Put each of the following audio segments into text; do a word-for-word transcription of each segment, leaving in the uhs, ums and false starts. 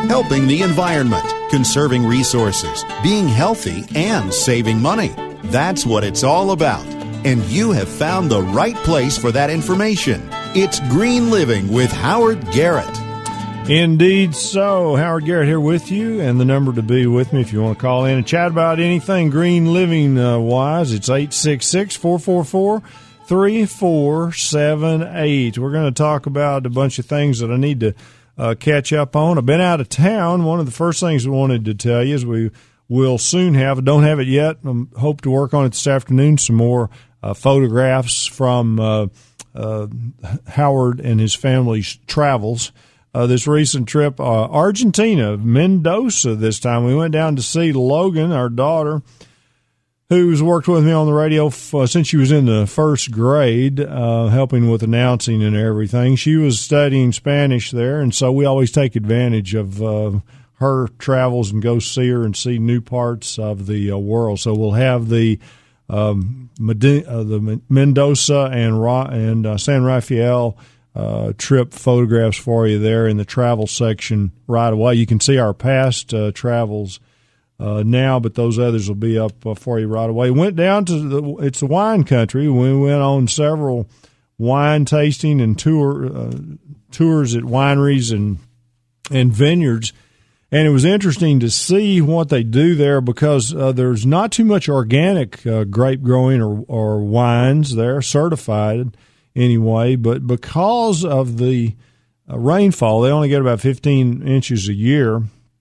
helping the environment, conserving resources, being healthy, and saving money. That's what it's all about. And you have found the right place for that information. It's Green Living with Howard Garrett. Indeed so. Howard Garrett here with you, and the number to be with me if you want to call in and chat about anything green living uh, wise, it's eight six six, four four four, three four seven eight. We're going to talk about a bunch of things that I need to uh, catch up on. I've been out of town. One of the first things we wanted to tell you is we will soon have, don't have it yet, I hope to work on it this afternoon, some more uh, photographs from uh, uh, Howard and his family's travels. Uh, this recent trip, uh, Argentina, Mendoza this time. We went down to see Logan, our daughter, who's worked with me on the radio f- uh, since she was in the first grade, uh, helping with announcing and everything. She was studying Spanish there, and so we always take advantage of uh, her travels and go see her and see new parts of the uh, world. So we'll have the um, Medi- uh, the Mendoza and, Ra- and uh, San Rafael Uh, trip photographs for you there in the travel section right away. You can see our past uh, travels uh, now, but those others will be up uh, for you right away. Went down to the, it's the wine country. We went on several wine tasting and tour uh, tours at wineries and and vineyards, and it was interesting to see what they do there because uh, there's not too much organic uh, grape growing or, or wines there, certified anyway, but because of the uh, rainfall, they only get about fifteen inches a year,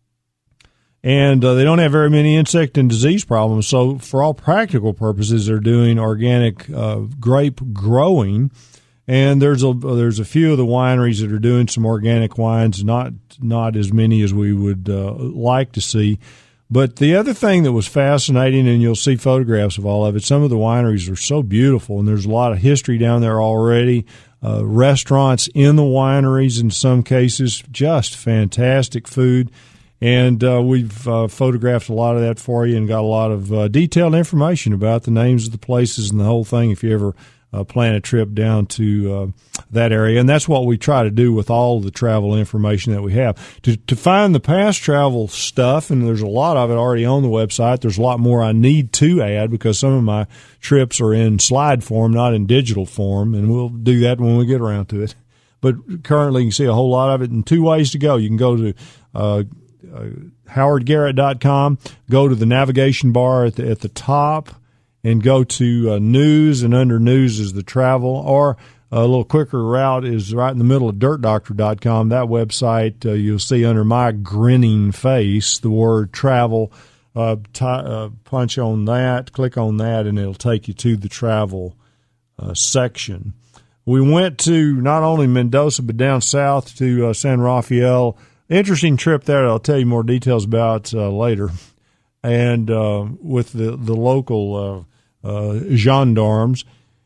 and uh, they don't have very many insect and disease problems. So for all practical purposes, they're doing organic uh, grape growing, and there's a there's a few of the wineries that are doing some organic wines, not not as many as we would uh, like to see. But the other thing that was fascinating, and you'll see photographs of all of it, some of the wineries are so beautiful, and there's a lot of history down there already. Uh, restaurants in the wineries in some cases, just fantastic food. And uh, we've uh, photographed a lot of that for you and got a lot of uh, detailed information about the names of the places and the whole thing if you ever uh, plan a trip down to uh, that area. And that's what we try to do with all the travel information that we have. To, to find the past travel stuff, and there's a lot of it already on the website, there's a lot more I need to add because some of my trips are in slide form, not in digital form, and we'll do that when we get around to it. But currently you can see a whole lot of it in two ways to go. You can go to uh, uh, howard garrett dot com, go to the navigation bar at the, at the top, and go to uh, news, and under news is the travel, or a little quicker route is right in the middle of dirt doctor dot com. That website, uh, you'll see under my grinning face the word travel. Uh, t- uh, punch on that, click on that, and it'll take you to the travel uh, section. We went to not only Mendoza, but down south to uh, San Rafael. Interesting trip there. I'll tell you more details about uh, later. And uh, with the, the local uh, uh, gendarmes.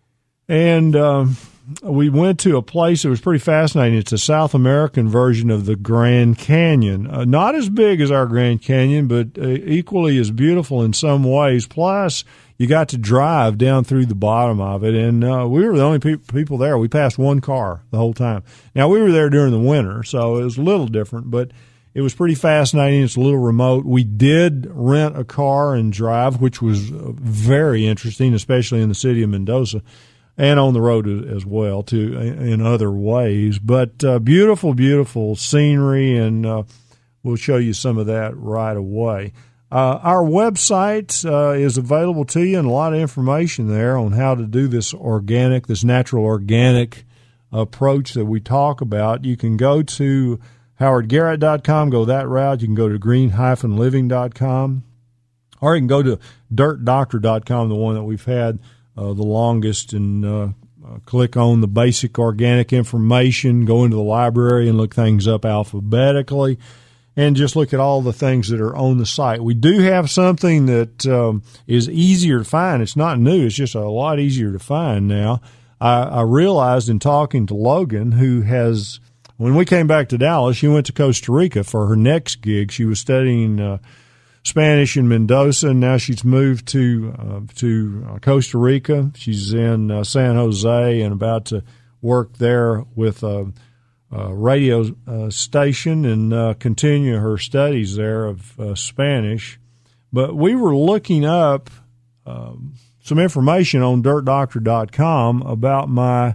And uh, we went to a place that was pretty fascinating. It's a South American version of the Grand Canyon. Uh, not as big as our Grand Canyon, but uh, equally as beautiful in some ways. Plus, you got to drive down through the bottom of it, and uh, we were the only pe- people there. We passed one car the whole time. Now, we were there during the winter, so it was a little different, but it was pretty fascinating. It's a little remote. We did rent a car and drive, which was very interesting, especially in the city of Mendoza, and on the road as well, too, in other ways. But uh, beautiful, beautiful scenery, and uh, we'll show you some of that right away. Uh, our website uh, is available to you, and a lot of information there on how to do this organic, this natural organic approach that we talk about. You can go to howard garrett dot com, go that route. You can go to green dash living dot com, or you can go to dirt doctor dot com, the one that we've had uh, the longest, and uh, uh, click on the basic organic information, go into the library and look things up alphabetically, and just look at all the things that are on the site. We do have something that um, is easier to find. It's not new. It's just a lot easier to find now. I, I realized in talking to Logan, who has, when we came back to Dallas, she went to Costa Rica for her next gig. She was studying uh, Spanish in Mendoza, and now she's moved to uh, to uh, Costa Rica. She's in uh, San Jose and about to work there with uh, uh, radio uh, station and uh, continue her studies there of uh, Spanish. But we were looking up um, some information on dirt doctor dot com about my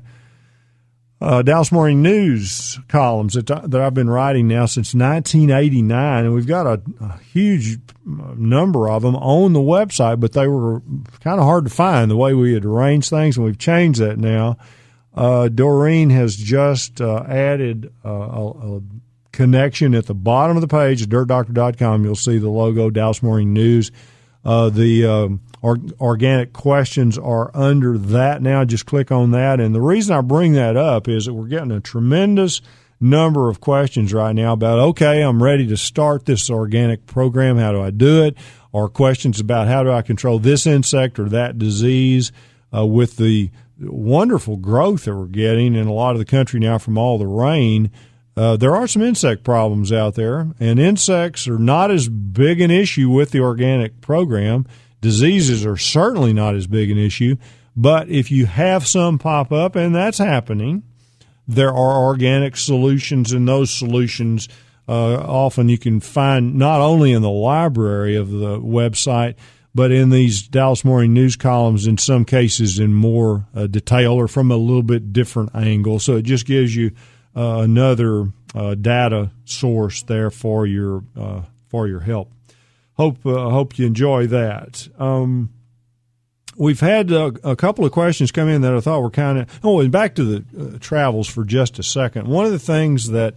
uh, Dallas Morning News columns that, that I've been writing now since nineteen eighty-nine, and we've got a, a huge number of them on the website, but they were kind of hard to find the way we had arranged things, and we've changed that now. Uh, Doreen has just uh, added uh, a, a connection at the bottom of the page at dirt doctor dot com. You'll see the logo, Dallas Morning News. Uh, the um, or, organic questions are under that now. Just click on that. And the reason I bring that up is that we're getting a tremendous number of questions right now about, okay, I'm ready to start this organic program. How do I do it? Or questions about how do I control this insect or that disease uh, with the wonderful growth that we're getting in a lot of the country now from all the rain. Uh, there are some insect problems out there, and insects are not as big an issue with the organic program. Diseases are certainly not as big an issue, but if you have some pop up, and that's happening, there are organic solutions, and those solutions uh, often you can find not only in the library of the website, but in these Dallas Morning News columns, in some cases in more uh, detail or from a little bit different angle. So it just gives you uh, another uh, data source there for your uh, for your help. Hope uh, hope you enjoy that. Um, we've had uh, a couple of questions come in that I thought were kind of. Oh, and back to the uh, travels for just a second. One of the things that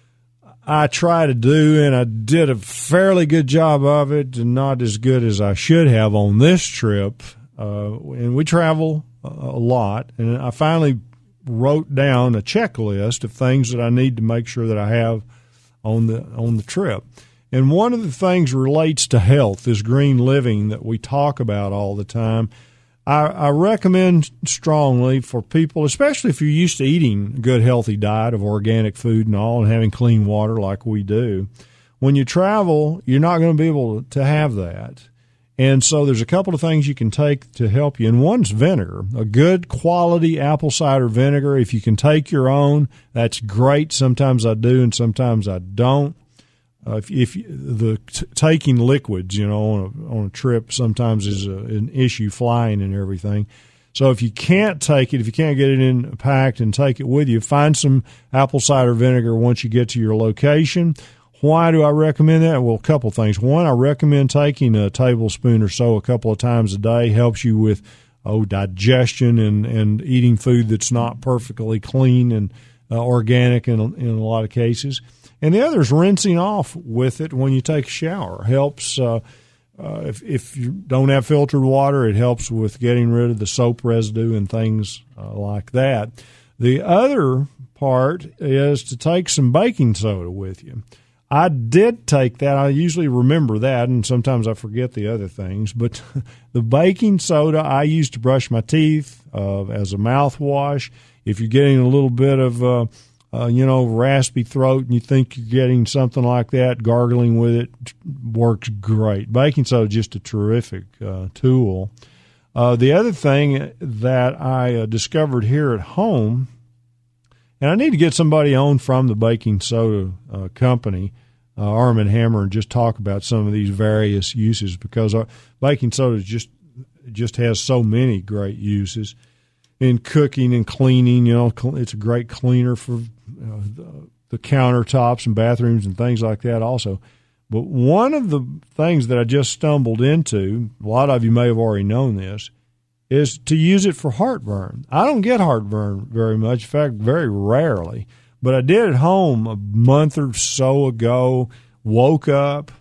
I try to do, and I did a fairly good job of it, and not as good as I should have on this trip. Uh, and we travel a lot, and I finally wrote down a checklist of things that I need to make sure that I have on the on the trip. And one of the things relates to health, this green living that we talk about all the time. I, I recommend strongly for people, especially if you're used to eating a good, healthy diet of organic food and all, and having clean water like we do. When you travel, you're not going to be able to have that. And so there's a couple of things you can take to help you. And one's vinegar, a good quality apple cider vinegar. If you can take your own, that's great. Sometimes I do and sometimes I don't. Uh, if, if the t- taking liquids, you know, on a, on a trip sometimes is a, an issue, flying and everything. So if you can't take it, if you can't get it in packed and take it with you, find some apple cider vinegar once you get to your location. Why do I recommend that? Well, a couple things. One, I recommend taking a tablespoon or so a couple of times a day. Helps you with oh digestion and, and eating food that's not perfectly clean and uh, organic in in a lot of cases. And the other is rinsing off with it when you take a shower. Helps uh, uh, if if you don't have filtered water, it helps with getting rid of the soap residue and things uh, like that. The other part is to take some baking soda with you. I did take that. I usually remember that, and sometimes I forget the other things. But the baking soda I use to brush my teeth uh, as a mouthwash. If you're getting a little bit of uh, Uh, you know, raspy throat, and you think you're getting something like that, gargling with it works great. Baking soda is just a terrific uh, tool. Uh, the other thing that I uh, discovered here at home, and I need to get somebody on from the baking soda uh, company, uh, Arm and Hammer, and just talk about some of these various uses, because our baking soda just just has so many great uses. In cooking and cleaning, you know, it's a great cleaner for uh, the, the countertops and bathrooms and things like that also. But one of the things that I just stumbled into, a lot of you may have already known this, is to use it for heartburn. I don't get heartburn very much, in fact, very rarely. But I did at home a month or so ago, woke up,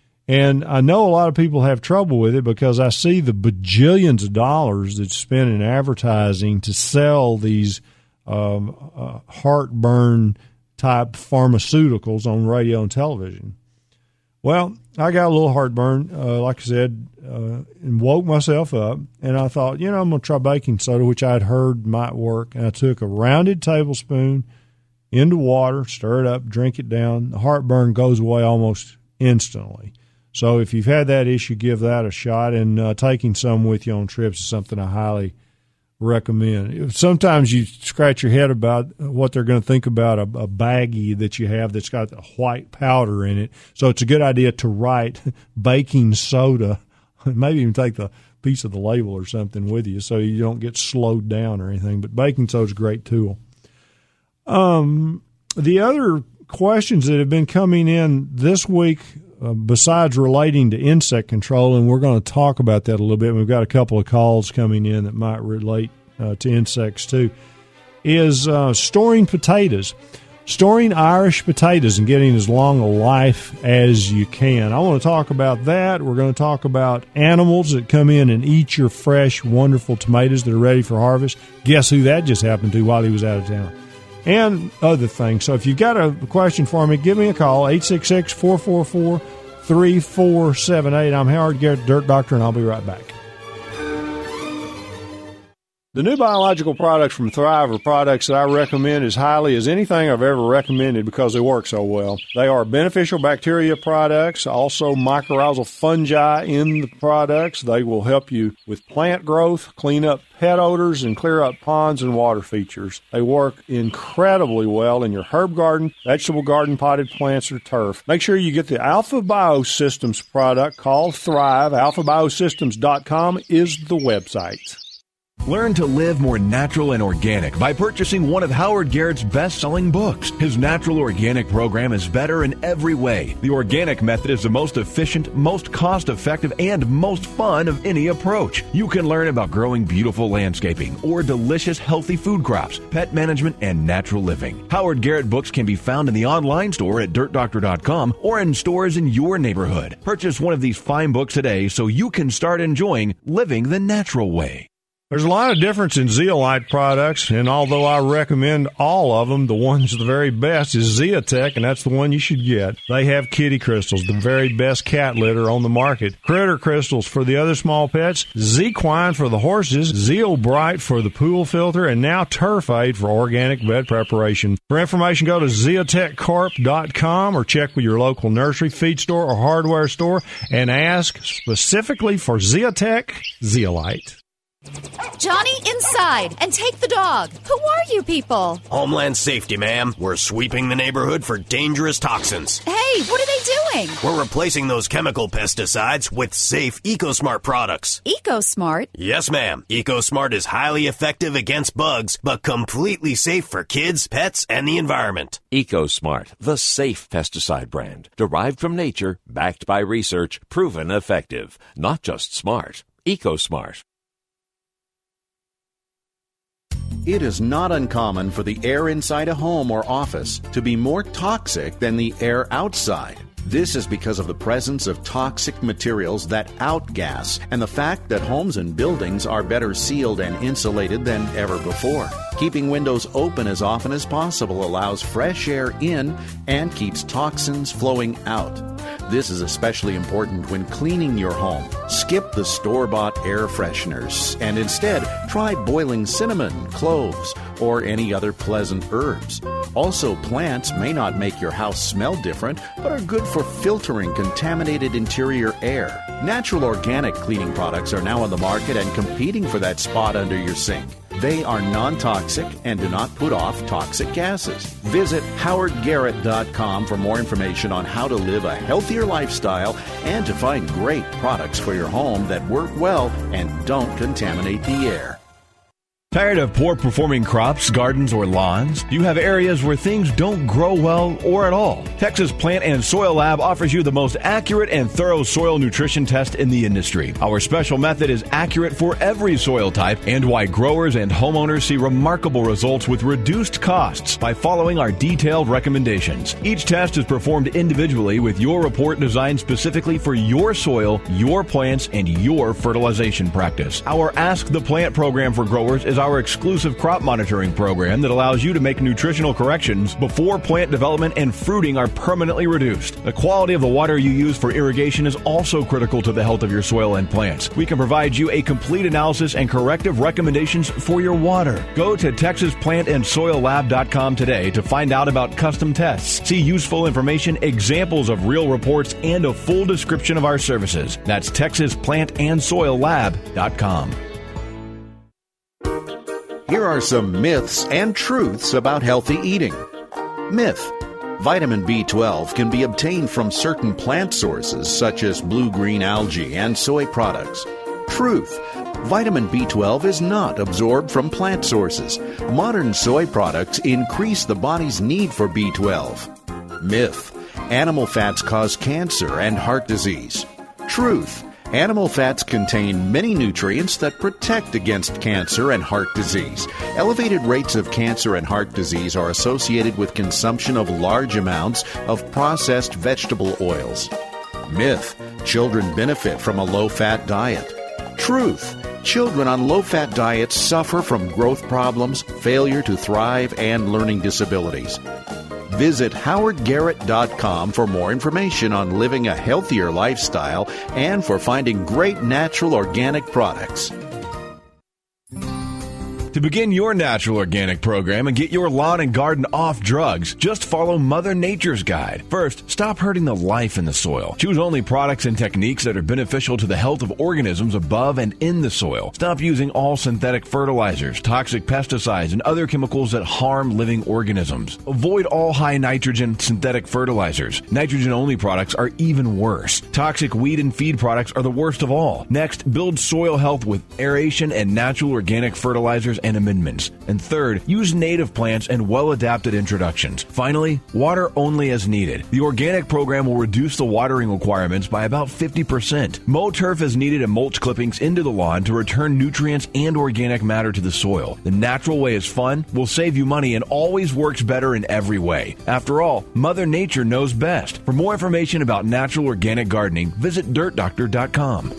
and I know a lot of people have trouble with it because I see the bajillions of dollars that's spent in advertising to sell these um, uh, heartburn-type pharmaceuticals on radio and television. Well, I got a little heartburn, uh, like I said, uh, and woke myself up, and I thought, you know, I'm going to try baking soda, which I'd heard might work. And I took a rounded tablespoon into water, stir it up, drink it down. The heartburn goes away almost instantly. So if you've had that issue, give that a shot. And uh, taking some with you on trips is something I highly recommend. Sometimes you scratch your head about what they're going to think about a, a baggie that you have that's got the white powder in it. So it's a good idea to write baking soda, maybe even take the piece of the label or something with you so you don't get slowed down or anything. But baking soda is a great tool. Um, the other questions that have been coming in this week, uh, besides relating to insect control, and we're going to talk about that a little bit. We've got a couple of calls coming in that might relate uh, to insects too, is uh, storing potatoes. Storing Irish potatoes and getting as long a life as you can. I want to talk about that. We're going to talk about animals that come in and eat your fresh, wonderful tomatoes that are ready for harvest. Guess who that just happened to while he was out of town? And other things. So if you've got a question for me, give me a call, eight six six, four four four, three four seven eight. I'm Howard Garrett, Dirt Doctor, and I'll be right back. The new biological products from Thrive are products that I recommend as highly as anything I've ever recommended because they work so well. They are beneficial bacteria products, also mycorrhizal fungi in the products. They will help you with plant growth, clean up pet odors, and clear up ponds and water features. They work incredibly well in your herb garden, vegetable garden, potted plants, or turf. Make sure you get the Alpha Biosystems product called Thrive. alpha biosystems dot com is the website. Learn to live more natural and organic by purchasing one of Howard Garrett's best-selling books. His natural organic program is better in every way. The organic method is the most efficient, most cost-effective, and most fun of any approach. You can learn about growing beautiful landscaping or delicious, healthy food crops, pet management, and natural living. Howard Garrett books can be found in the online store at dirt doctor dot com or in stores in your neighborhood. Purchase one of these fine books today so you can start enjoying living the natural way. There's a lot of difference in zeolite products, and although I recommend all of them, the one's the very best is Zeotech, and that's the one you should get. They have kitty crystals, the very best cat litter on the market. Critter crystals for the other small pets, Zequine for the horses, Zeobright for the pool filter, and now Turf Aid for organic bed preparation. For information, go to zeotech corp dot com or check with your local nursery, feed store, or hardware store and ask specifically for Zeotech Zeolite. Johnny, inside, and take the dog. Who are you people? Homeland Safety, ma'am. We're sweeping the neighborhood for dangerous toxins. Hey, what are they doing? We're replacing those chemical pesticides with safe EcoSmart products. EcoSmart? Yes, ma'am. EcoSmart is highly effective against bugs, but completely safe for kids, pets, and the environment. EcoSmart, the safe pesticide brand. Derived from nature, backed by research, proven effective. Not just smart. EcoSmart. It is not uncommon for the air inside a home or office to be more toxic than the air outside. This is because of the presence of toxic materials that outgas and the fact that homes and buildings are better sealed and insulated than ever before. Keeping windows open as often as possible allows fresh air in and keeps toxins flowing out. This is especially important when cleaning your home. Skip the store-bought air fresheners and instead try boiling cinnamon, cloves, or any other pleasant herbs. Also, plants may not make your house smell different, but are good for filtering contaminated interior air. Natural organic cleaning products are now on the market and competing for that spot under your sink. They are non-toxic and do not put off toxic gases. Visit howard garrett dot com for more information on how to live a healthier lifestyle and to find great products for your home that work well and don't contaminate the air. Tired of poor-performing crops, gardens, or lawns? Do you have areas where things don't grow well or at all? Texas Plant and Soil Lab offers you the most accurate and thorough soil nutrition test in the industry. Our special method is accurate for every soil type and why growers and homeowners see remarkable results with reduced costs by following our detailed recommendations. Each test is performed individually with your report designed specifically for your soil, your plants, and your fertilization practice. Our Ask the Plant program for growers is our exclusive crop monitoring program that allows you to make nutritional corrections before plant development and fruiting are permanently reduced. The quality of the water you use for irrigation is also critical to the health of your soil and plants. We can provide you a complete analysis and corrective recommendations for your water. Go to texas plant and soil lab dot com today to find out about custom tests, see useful information, examples of real reports, and a full description of our services. That's texas plant and soil lab dot com. Here are some myths and truths about healthy eating. Myth: vitamin B twelve can be obtained from certain plant sources such as blue-green algae and soy products. Truth: vitamin B twelve is not absorbed from plant sources. Modern soy products increase the body's need for B twelve. Myth: animal fats cause cancer and heart disease. Truth: animal fats contain many nutrients that protect against cancer and heart disease. Elevated rates of cancer and heart disease are associated with consumption of large amounts of processed vegetable oils. Myth: children benefit from a low-fat diet. Truth: children on low-fat diets suffer from growth problems, failure to thrive, and learning disabilities. Visit howard garrett dot com for more information on living a healthier lifestyle and for finding great natural organic products. To begin your natural organic program and get your lawn and garden off drugs, just follow Mother Nature's guide. First, stop hurting the life in the soil. Choose only products and techniques that are beneficial to the health of organisms above and in the soil. Stop using all synthetic fertilizers, toxic pesticides, and other chemicals that harm living organisms. Avoid all high nitrogen synthetic fertilizers. Nitrogen-only products are even worse. Toxic weed and feed products are the worst of all. Next, build soil health with aeration and natural organic fertilizers and amendments. And third, use native plants and well-adapted introductions. Finally, water only as needed. The organic program will reduce the watering requirements by about fifty percent. Mow turf as needed and mulch clippings into the lawn to return nutrients and organic matter to the soil. The natural way is fun, will save you money, and always works better in every way. After all, Mother Nature knows best. For more information about natural organic gardening, visit dirt doctor dot com.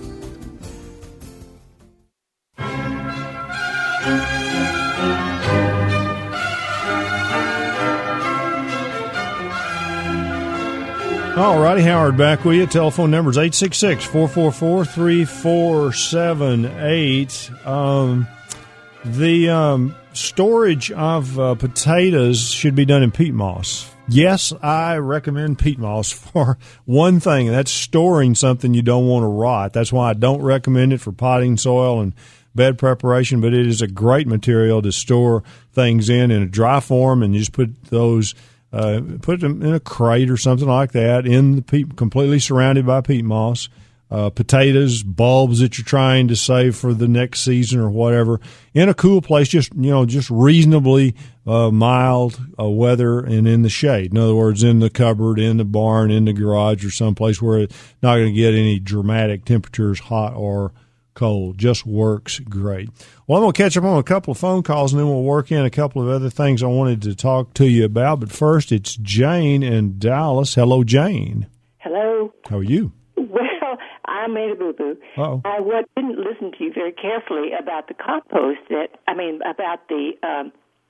All righty, Howard back with you. Telephone number is eight six six, four four four, three four seven eight. Um, the um, storage of uh, potatoes should be done in peat moss. Yes, I recommend peat moss for one thing, and that's storing something you don't want to rot. That's why I don't recommend it for potting soil and bed preparation, but it is a great material to store things in in a dry form, and you just put those Uh, put them in a crate or something like that, in the peat, completely surrounded by peat moss. Uh, potatoes, bulbs that you're trying to save for the next season or whatever, in a cool place, just you know, just reasonably uh, mild uh, weather and in the shade. In other words, in the cupboard, in the barn, in the garage, or someplace where it's not going to get any dramatic temperatures, hot or cold. Just works great. Well, I'm going to catch up on a couple of phone calls, and then we'll work in a couple of other things I wanted to talk to you about. But first, it's Jane in Dallas. Hello, Jane. Hello. How are you? Well, I made a boo-boo. Uh-oh. I what, didn't listen to you very carefully about the compost that, I mean, about the, um,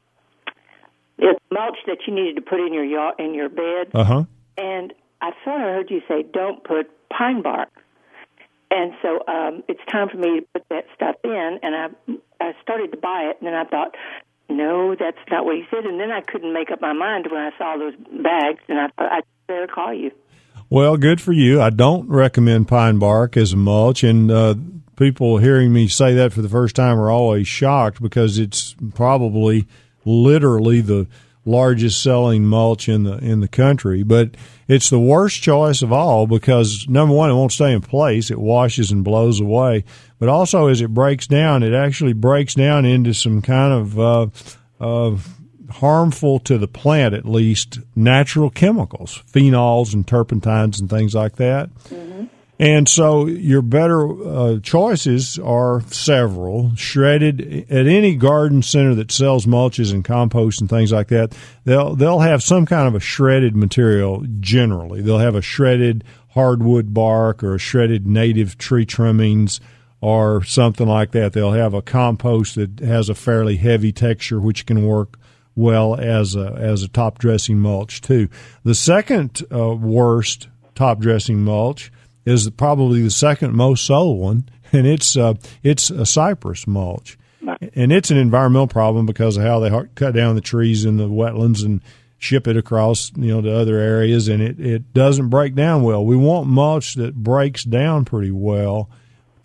the mulch that you needed to put in your yard, in your bed. Uh-huh. And I thought I heard you say don't put pine bark. And so um, it's time for me to put that stuff in, and I I started to buy it, and then I thought, no, that's not what he said. And then I couldn't make up my mind when I saw those bags, and I thought I'd better call you. Well, good for you. I don't recommend pine bark as a mulch, and uh, people hearing me say that for the first time are always shocked because it's probably literally the largest selling mulch in the in the country, but it's the worst choice of all because, number one, it won't stay in place. It washes and blows away. But also, as it breaks down, it actually breaks down into some kind of uh, uh, harmful to the plant, at least, natural chemicals, phenols and turpentines and things like that. Mm-hmm. And so your better uh, choices are several. Shredded at any garden center that sells mulches and compost and things like that, they'll they'll have some kind of a shredded material generally. They'll have a shredded hardwood bark or a shredded native tree trimmings or something like that. They'll have a compost that has a fairly heavy texture, which can work well as a, as a top dressing mulch too. The second uh, worst top dressing mulch is probably the second most sold one, and it's uh, it's a cypress mulch. And it's an environmental problem because of how they cut down the trees in the wetlands and ship it across, you know, to other areas, and it, it doesn't break down well. We want mulch that breaks down pretty well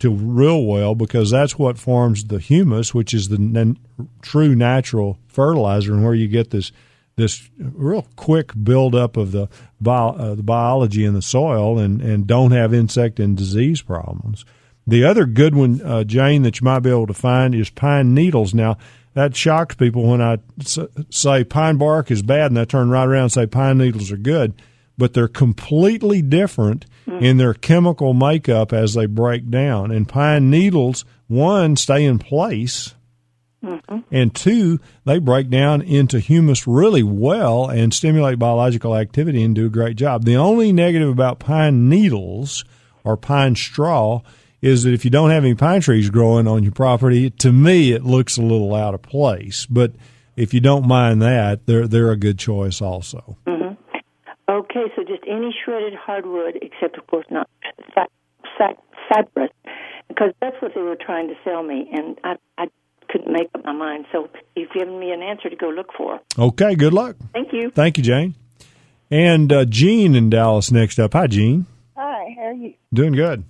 to real well, because that's what forms the humus, which is the n- true natural fertilizer, and where you get this this real quick buildup of the bio, uh, the biology in the soil, and, and don't have insect and disease problems. The other good one, uh, Jane, that you might be able to find is pine needles. Now, that shocks people when I say pine bark is bad, and I turn right around and say pine needles are good, but they're completely different mm-hmm. in their chemical makeup as they break down. And pine needles, one, stay in place, mm-hmm. and two, they break down into humus really well and stimulate biological activity and do a great job. The only negative about pine needles or pine straw is that if you don't have any pine trees growing on your property, to me it looks a little out of place. But if you don't mind that, they're they're a good choice also. Mm-hmm. Okay, so just any shredded hardwood, except of course not cypress, because that's what they were trying to sell me, and I, I couldn't make up my mind. So you've given me an answer to go look for. Okay, good luck. Thank you. Thank you, Jane. And uh, Jean in Dallas next up. Hi, Jean. Hi, how are you? Doing good.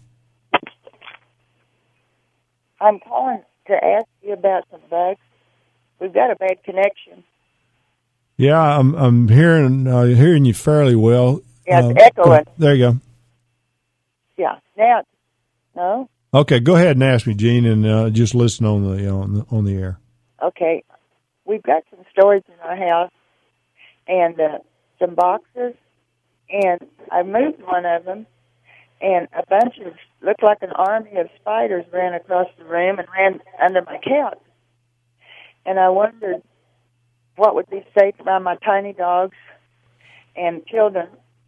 I'm calling to ask you about some bugs. We've got a bad connection. Yeah, I'm I'm hearing uh, hearing you fairly well. Yeah, it's uh, echoing. There you go. Yeah. Now, no. Okay, go ahead and ask me, Gene, and uh, just listen on the on the on the air. Okay, we've got some storage in our house, and uh, some boxes, and I moved one of them, and a bunch of, looked like an army of spiders ran across the room and ran under my couch. And I wondered what would be safe around my tiny dogs and children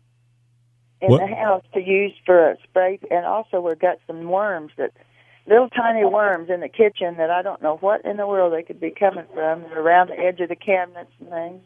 in what? the house to use for a spray. And also we've got some worms, that little tiny worms in the kitchen that I don't know what in the world they could be coming from. They're around the edge of the cabinets and things.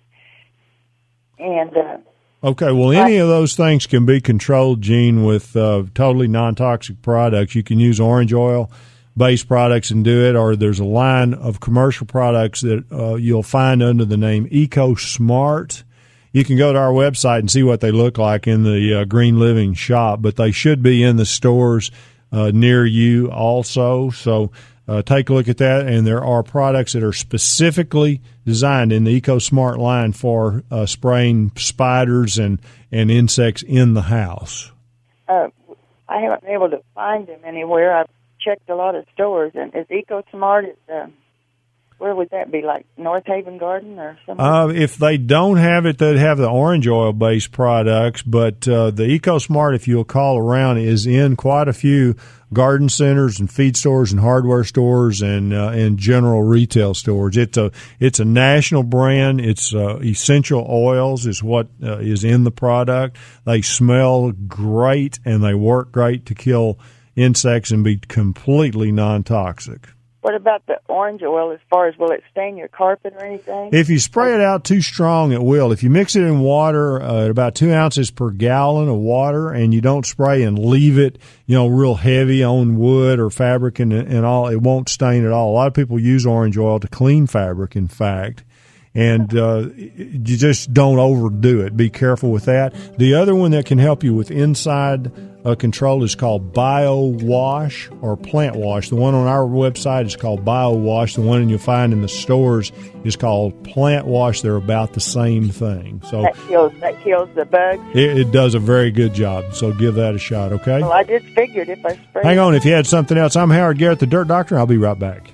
And... Uh, Okay, well, any of those things can be controlled, Gene, with uh, totally non-toxic products. You can use orange oil-based products and do it, or there's a line of commercial products that uh, you'll find under the name EcoSmart. You can go to our website and see what they look like in the uh, Green Living shop, but they should be in the stores uh, near you also. So uh, take a look at that, and there are products that are specifically designed in the EcoSmart line for uh, spraying spiders and, and insects in the house. Uh, I haven't been able to find them anywhere. I've checked a lot of stores, and is EcoSmart, uh, where would that be, like North Haven Garden or something? Uh, if they don't have it, they'd have the orange oil-based products, but uh, the EcoSmart, if you'll call around, is in quite a few garden centers and feed stores and hardware stores and uh, and general retail stores. It's a it's a national brand. It's uh, essential oils is what uh, is in the product. They smell great and they work great to kill insects and be completely non-toxic. What about the orange oil as far as will it stain your carpet or anything? If you spray it out too strong, it will. If you mix it in water, uh, at about two ounces per gallon of water, and you don't spray and leave it, you know, real heavy on wood or fabric and, and all, it won't stain at all. A lot of people use orange oil to clean fabric, in fact. And uh, you just don't overdo it. Be careful with that. The other one that can help you with inside uh, control is called BioWash or Plant Wash. The one on our website is called BioWash. The one you'll find in the stores is called Plant Wash. They're about the same thing. So that kills that kills the bugs. It, it does a very good job. So give that a shot. Okay. Well, I just figured if I sprayed. Hang on. If you had something else, I'm Howard Garrett, the Dirt Doctor. I'll be right back.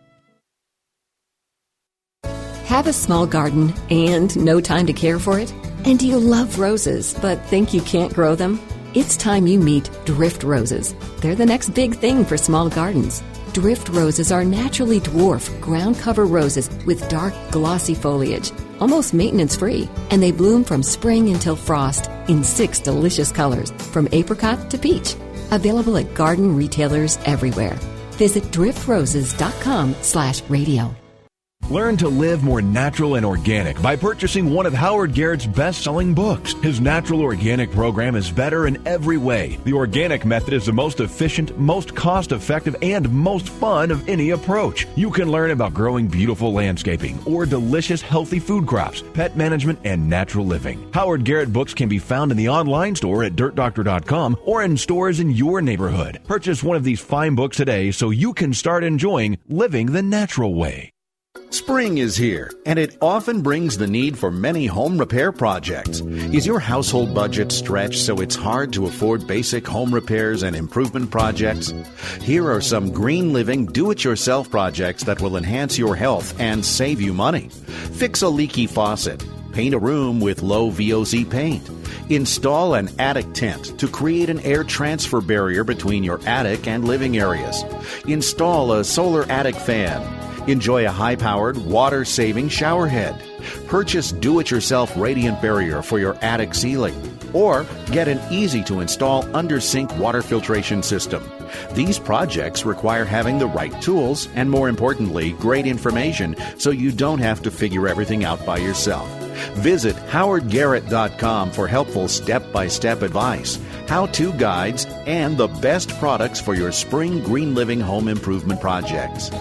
Have a small garden and no time to care for it? And do you love roses but think you can't grow them? It's time you meet Drift Roses. They're the next big thing for small gardens. Drift Roses are naturally dwarf, ground cover roses with dark, glossy foliage, almost maintenance-free, and they bloom from spring until frost in six delicious colors, from apricot to peach. Available at garden retailers everywhere. Visit driftroses.com slash radio. Learn to live more natural and organic by purchasing one of Howard Garrett's best-selling books. His natural organic program is better in every way. The organic method is the most efficient, most cost-effective, and most fun of any approach. You can learn about growing beautiful landscaping or delicious healthy food crops, pet management, and natural living. Howard Garrett books can be found in the online store at dirt doctor dot com or in stores in your neighborhood. Purchase one of these fine books today so you can start enjoying living the natural way. Spring is here, and it often brings the need for many home repair projects. Is your household budget stretched so it's hard to afford basic home repairs and improvement projects? Here are some Green Living do-it-yourself projects that will enhance your health and save you money. Fix a leaky faucet. Paint a room with low V O C paint. Install an attic tent to create an air transfer barrier between your attic and living areas. Install a solar attic fan. Enjoy a high-powered, water-saving shower head. Purchase do-it-yourself radiant barrier for your attic ceiling. Or get an easy-to-install under-sink water filtration system. These projects require having the right tools and, more importantly, great information so you don't have to figure everything out by yourself. Visit howard garrett dot com for helpful step-by-step advice, how-to guides, and the best products for your spring Green Living home improvement projects.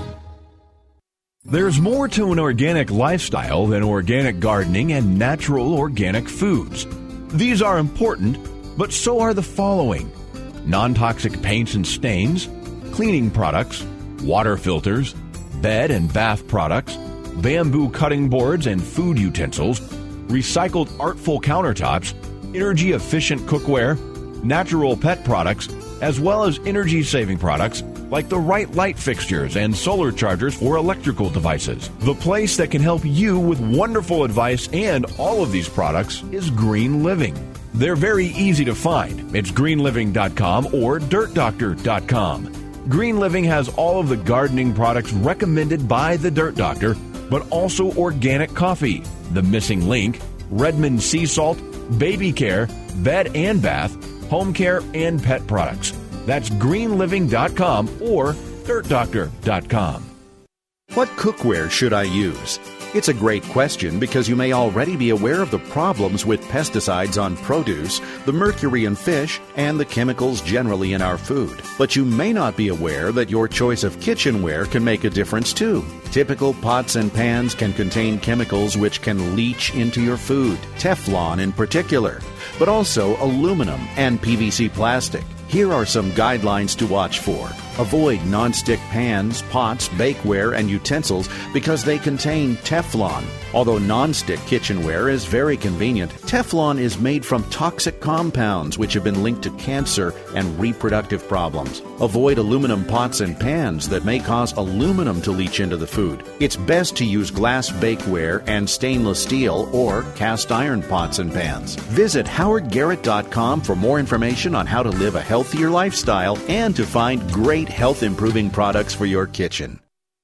There's more to an organic lifestyle than organic gardening and natural organic foods. These are important, but so are the following: non-toxic paints and stains, cleaning products, water filters, bed and bath products, bamboo cutting boards and food utensils, recycled artful countertops, energy-efficient cookware, natural pet products, as well as energy-saving products like the right light fixtures and solar chargers for electrical devices. The place that can help you with wonderful advice and all of these products is Green Living. They're very easy to find. It's green living dot com or dirt doctor dot com. Green Living has all of the gardening products recommended by the Dirt Doctor, but also organic coffee, the missing link, Redmond sea salt, baby care, bed and bath, home care, and pet products. That's green living dot com or dirt doctor dot com. What cookware should I use? It's a great question because you may already be aware of the problems with pesticides on produce, the mercury in fish, and the chemicals generally in our food. But you may not be aware that your choice of kitchenware can make a difference too. Typical pots and pans can contain chemicals which can leach into your food, Teflon in particular, but also aluminum and P V C plastic. Here are some guidelines to watch for. Avoid nonstick pans, pots, bakeware, and utensils because they contain Teflon. Although nonstick kitchenware is very convenient, Teflon is made from toxic compounds which have been linked to cancer and reproductive problems. Avoid aluminum pots and pans that may cause aluminum to leach into the food. It's best to use glass bakeware and stainless steel or cast iron pots and pans. Visit howard garrett dot com for more information on how to live a healthier lifestyle and to find great health-improving products for your kitchen.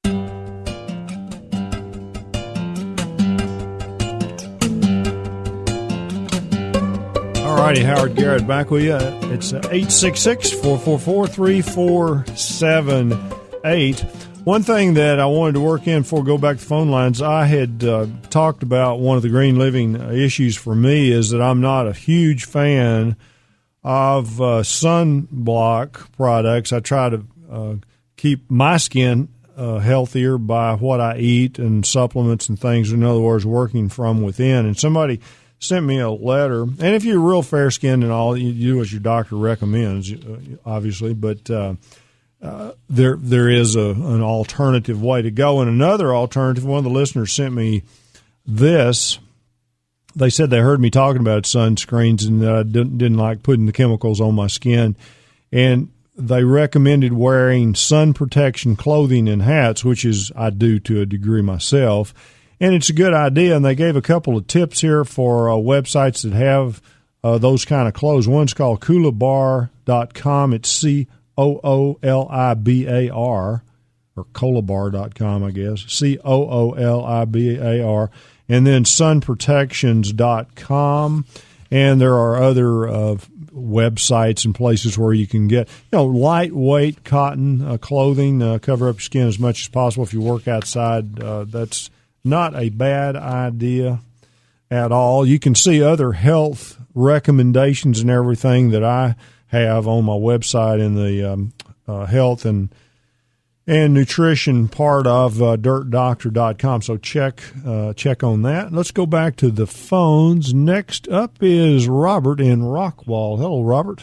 All righty, Howard Garrett back with you. It's eight six six, four four four, three four seven eight. One thing that I wanted to work in before we go back to phone lines, I had uh, talked about one of the Green Living issues for me is that I'm not a huge fan of uh, sunblock products. I try to uh, keep my skin uh, healthier by what I eat and supplements and things. In other words, working from within. And somebody sent me a letter. And if you're real fair-skinned and all, you do as your doctor recommends, obviously. But uh, uh, there there is a, an alternative way to go. And another alternative, one of the listeners sent me this. They said they heard me talking about sunscreens and that I didn't, didn't like putting the chemicals on my skin. And they recommended wearing sun protection clothing and hats, which is I do to a degree myself. And it's a good idea. And they gave a couple of tips here for uh, websites that have uh, those kind of clothes. One's called Coolibar dot com. It's C O O L I B A R, or Coolibar dot com, I guess. C O O L I B A R. And then sun protections dot com. And there are other uh, websites and places where you can get, you know, lightweight cotton uh, clothing, uh, cover up your skin as much as possible. If you work outside, uh, that's not a bad idea at all. You can see other health recommendations and everything that I have on my website in the um, uh, health and and nutrition part of uh, dirt doctor dot com. So check uh, check on that. Let's go back to the phones. Next up is Robert in Rockwall. Hello, Robert.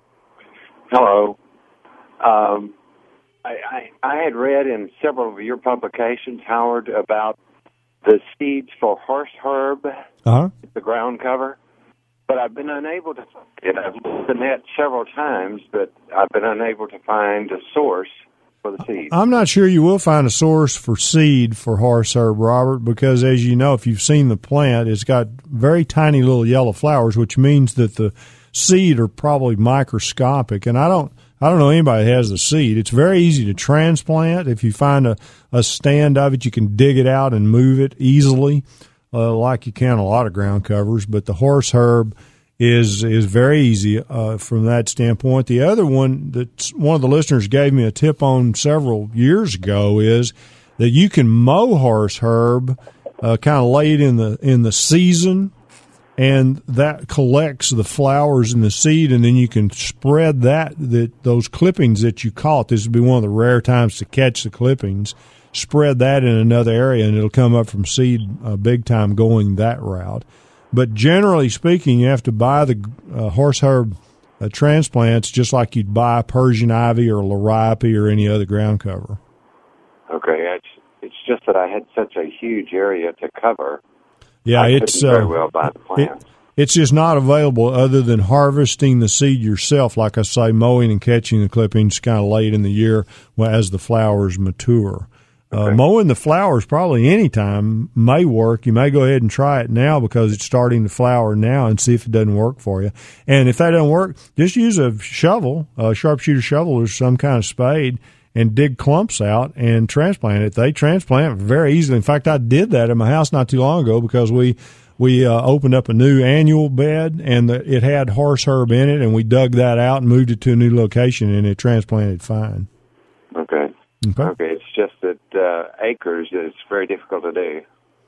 Hello. Um, I, I, I had read in several of your publications, Howard, about the seeds for horse herb, uh-huh. the ground cover, but I've been unable to find it. I've looked at the net several times, but I've been unable to find a source for the seed. I'm not sure you will find a source for seed for horse herb, Robert, because as you know, if you've seen the plant, it's got very tiny little yellow flowers, which means that the seed are probably microscopic. And I don't, I don't know anybody that has the seed. It's very easy to transplant. If you find a, a stand of it, you can dig it out and move it easily, uh, like you can a lot of ground covers. But the horse herb is is very easy uh, from that standpoint. The other one that one of the listeners gave me a tip on several years ago is that you can mow horse herb uh, kind of late in the in the season, and that collects the flowers in the seed, and then you can spread that that those clippings that you caught. This would be one of the rare times to catch the clippings. Spread that in another area, and it'll come up from seed uh, big time going that route. But generally speaking, you have to buy the uh, horse herb uh, transplants just like you'd buy Persian ivy or liriope or any other ground cover. Okay, it's it's just that I had such a huge area to cover. Yeah, I it's couldn't very uh, well buy the plants. It, it's just not available other than harvesting the seed yourself. Like I say, mowing and catching the clippings kind of late in the year as the flowers mature. Uh, okay. Mowing the flowers probably any time may work. You may go ahead and try it now because it's starting to flower now and see if it doesn't work for you. And if that doesn't work, just use a shovel, a sharpshooter shovel or some kind of spade, and dig clumps out and transplant it. They transplant very easily. In fact, I did that at my house not too long ago because we we uh, opened up a new annual bed, and the, it had horse herb in it, and we dug that out and moved it to a new location, and it transplanted fine. Okay. Okay. Okay, it's just that uh, acres is very difficult to do.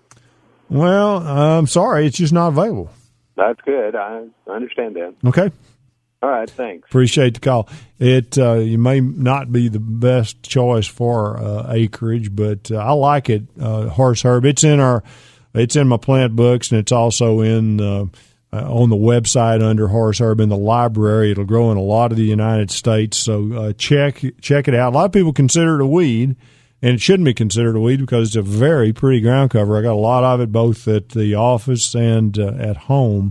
Well, I'm sorry, it's just not available. That's good. I understand that. Okay. All right, thanks. Appreciate the call. It uh, you may not be the best choice for uh, acreage, but uh, I like it. Uh, horse herb. It's in our, it's in my plant books, and it's also in uh, uh, on the website under horse herb in the library. It'll grow in a lot of the United States, so uh, check check it out. A lot of people consider it a weed, and it shouldn't be considered a weed because it's a very pretty ground cover. I got a lot of it both at the office and uh, at home.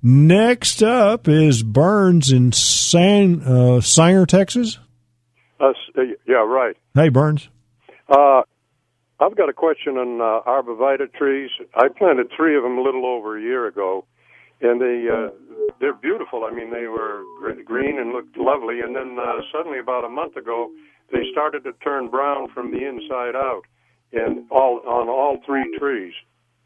Next up is Burns in San, uh, Sanger, Texas. Uh, yeah, right. Hey, Burns. Uh, I've got a question on uh, arborvitae trees. I planted three of them a little over a year ago, and they, uh, they're beautiful. I mean, they were green and looked lovely, and then uh, suddenly about a month ago, they started to turn brown from the inside out, and all on all three trees.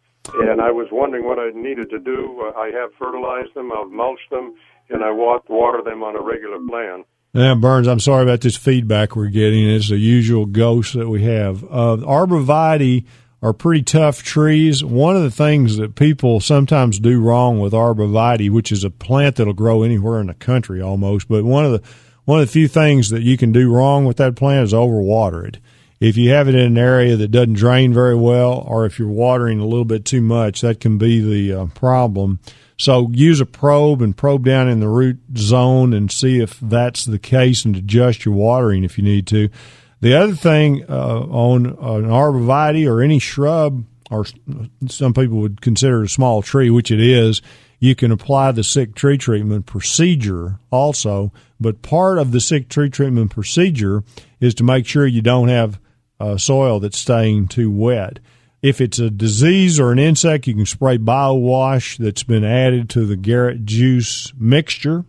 And I was wondering what I needed to do. Uh, I have fertilized them, I've mulched them, and I water them on a regular plan. Yeah, Burns, I'm sorry about this feedback we're getting. It's the usual ghost that we have. Uh, arborvitae are pretty tough trees. One of the things that people sometimes do wrong with arborvitae, which is a plant that'll grow anywhere in the country almost, but one of the one of the few things that you can do wrong with that plant is overwater it. If you have it in an area that doesn't drain very well, or if you're watering a little bit too much, that can be the uh, problem. So use a probe and probe down in the root zone and see if that's the case and adjust your watering if you need to. The other thing uh, on an arborvitae or any shrub, or some people would consider it a small tree, which it is, you can apply the sick tree treatment procedure also. But part of the sick tree treatment procedure is to make sure you don't have Uh, soil that's staying too wet. If it's a disease or an insect, you can spray BioWash that's been added to the Garrett juice mixture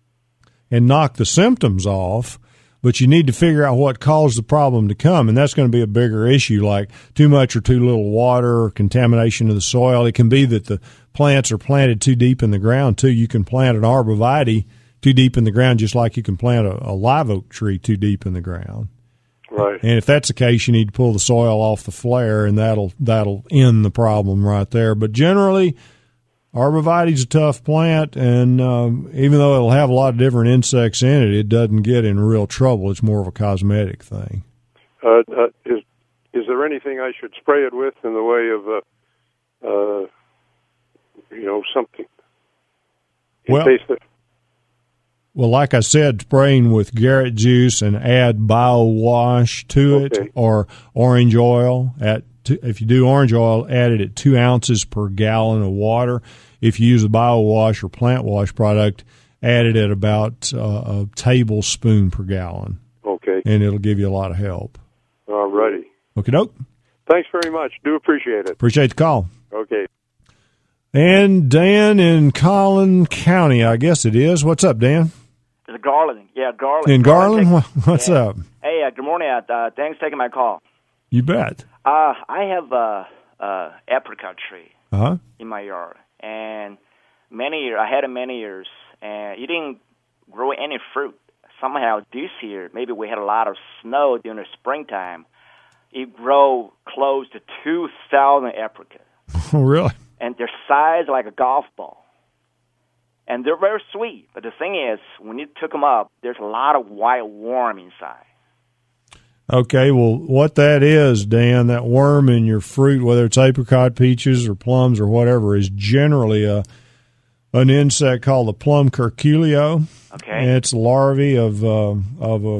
and knock the symptoms off, but you need to figure out what caused the problem to come, and that's going to be a bigger issue, like too much or too little water or contamination of the soil. It can be that the plants are planted too deep in the ground, too. You can plant an arborvitae too deep in the ground, just like you can plant a, a live oak tree too deep in the ground. Right. And if that's the case, you need to pull the soil off the flare, and that'll that'll end the problem right there. But generally, arborvitae's a tough plant, and um, even though it'll have a lot of different insects in it, it doesn't get in real trouble. It's more of a cosmetic thing. Uh, uh, is is there anything I should spray it with in the way of, uh, uh, you know, something? Well, well, like I said, spraying with Garrett juice and add BioWash to Okay. it, or orange oil. At two, if you do orange oil, add it at two ounces per gallon of water. If you use a BioWash or plant wash product, add it at about uh, a tablespoon per gallon. Okay. And it'll give you a lot of help. All righty. Okie doke. Thanks very much. Do appreciate it. Appreciate the call. Okay. And Dan in Collin County, I guess it is. What's up, Dan? It's Garland. Yeah, Garland. In Garland? Garland. What's yeah. up? Hey, uh, good morning. Uh, thanks for taking my call. You bet. Uh, I have a, a apricot tree Uh-huh. in my yard, and many years, I had it many years, and it didn't grow any fruit. Somehow this year, maybe we had a lot of snow during the springtime, it grew close to two thousand apricots. Oh, really? And they're sized like a golf ball. And they're very sweet. But the thing is, when you took them up, there's a lot of white worm inside. Okay, well, what that is, Dan, that worm in your fruit, whether it's apricot, peaches, or plums, or whatever, is generally a an insect called the plum curculio. Okay. And it's larvae of uh, of a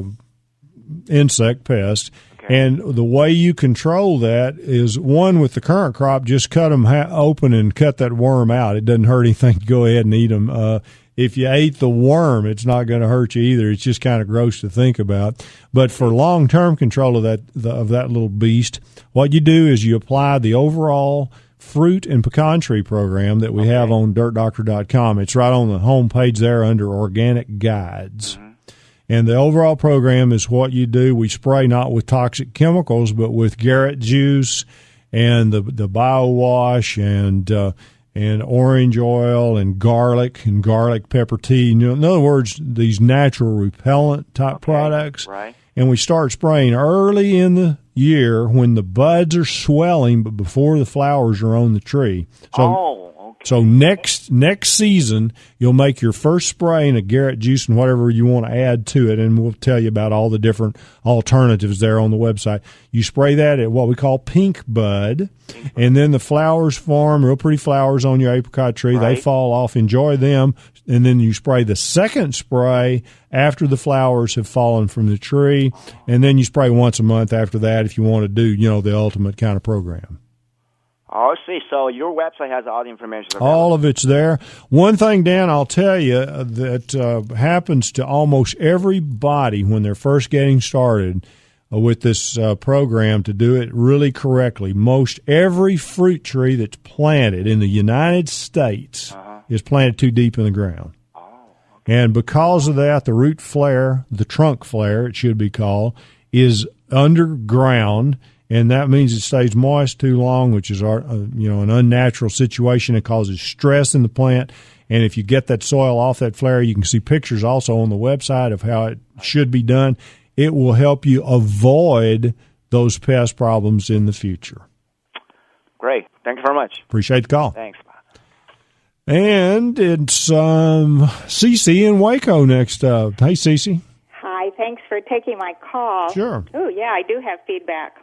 insect pest. Okay. And the way you control that is, one, with the current crop, just cut them ha- open and cut that worm out. It doesn't hurt anything to go ahead and eat them. Uh, if you ate the worm, it's not going to hurt you either. It's just kind of gross to think about. But for long-term control of that the, of that little beast, what you do is you apply the overall fruit and pecan tree program that we okay. have on dirt doctor dot com. It's right on the home page there under organic guides. Mm-hmm. And the overall program is what you do. We spray not with toxic chemicals, but with Garrett juice and the the BioWash and uh, and orange oil and garlic and garlic pepper tea. You know, in other words, these natural repellent type okay. products. Right. And we start spraying early in the year when the buds are swelling, but before the flowers are on the tree. So, oh, okay. So next next season, you'll make your first spraying of Garrett juice and whatever you want to add to it, and we'll tell you about all the different alternatives there on the website. You spray that at what we call pink bud, and then the flowers form, real pretty flowers on your apricot tree. Right. They fall off. Enjoy them. And then you spray the second spray after the flowers have fallen from the tree, and then you spray once a month after that if you want to do, you know, the ultimate kind of program. Oh, I see. So your website has all the information available. All of it's there. One thing, Dan, I'll tell you that uh, happens to almost everybody when they're first getting started uh, with this uh, program to do it really correctly. Most every fruit tree that's planted in the United States uh-huh. is planted too deep in the ground. Oh, okay. And because of that, the root flare, the trunk flare, it should be called, is underground. And that means it stays moist too long, which is our, uh, you know, an unnatural situation. It causes stress in the plant. And if you get that soil off that flare, you can see pictures also on the website of how it should be done. It will help you avoid those pest problems in the future. Great. Thank you very much. Appreciate the call. Thanks. And it's um, Cece in Waco next up. Hey, Cece. Hi. Thanks for taking my call. Sure. Oh, yeah, I do have feedback.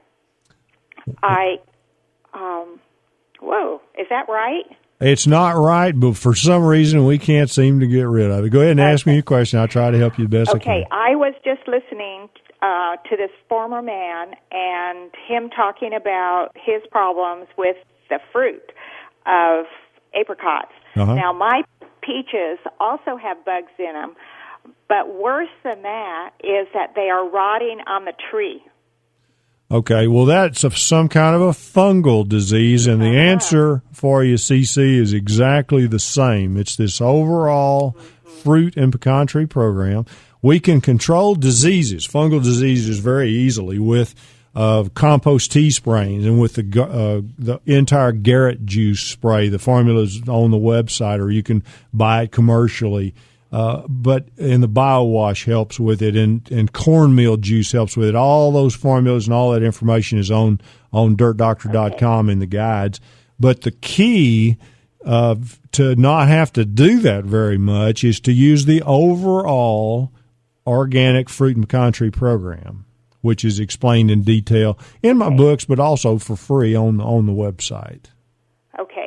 I, um, whoa, is that right? It's not right, but for some reason we can't seem to get rid of it. Go ahead and okay. ask me a question. I'll try to help you the best okay. I can. Okay, I was just listening uh, to this former man and him talking about his problems with the fruit of apricots. Uh-huh. Now, my peaches also have bugs in them, but worse than that is that they are rotting on the tree. Okay, well, that's a, some kind of a fungal disease, and the uh-huh. answer for you, C C, is exactly the same. It's this overall mm-hmm. fruit and pecan tree program. We can control diseases, fungal diseases, very easily with uh, compost tea spraying and with the uh, the entire Garrett juice spray. The formula is on the website, or you can buy it commercially. Uh, but and the BioWash helps with it, and, and cornmeal juice helps with it. All those formulas and all that information is on on dirt doctor dot com in the guides. But the key uh, to not have to do that very much is to use the overall organic fruit and pecan tree program, which is explained in detail in my books, but also for free on on the website. Okay.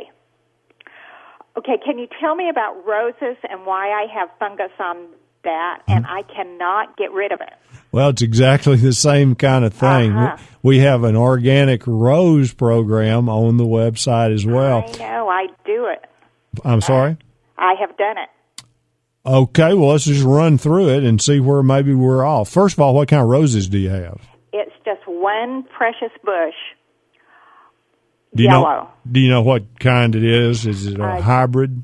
Okay, can you tell me about roses and why I have fungus on that and I cannot get rid of it? Well, it's exactly the same kind of thing. Uh-huh. We have an organic rose program on the website as well. I know, I do it. I'm sorry? I have done it. Okay, well, let's just run through it and see where maybe we're off. First of all, what kind of roses do you have? It's just one precious bush. Do you Yellow. know, do you know what kind it is? Is it a Uh, hybrid?